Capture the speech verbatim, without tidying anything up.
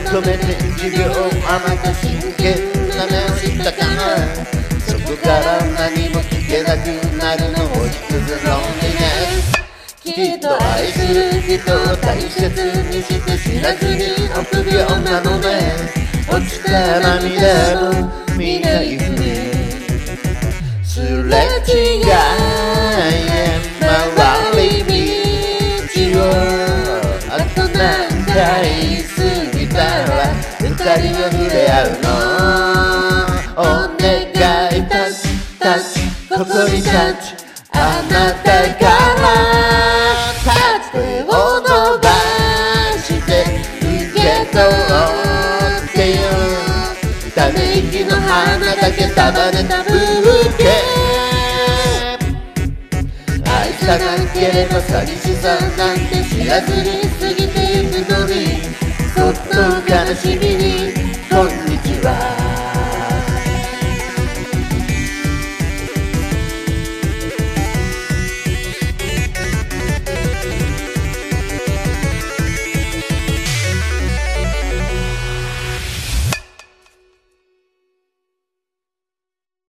止めて一秒あなた真剣な目をしたからそこから何も聞けなくなるのも一つのロンリネスきっと愛する人を大切にして知らずに臆病なので落ちた涙も見ないふりすれ違い回り道をあと何回過ぎたら二人は触れ合うのお願いタッチタッチここにタッチあなたからタッチ手を伸ばして受け取ってよため息の花だけ束ねたブーケ愛さなければ寂しさなんて知らずに過ぎてゆくのにそっと悲しみにこんにちは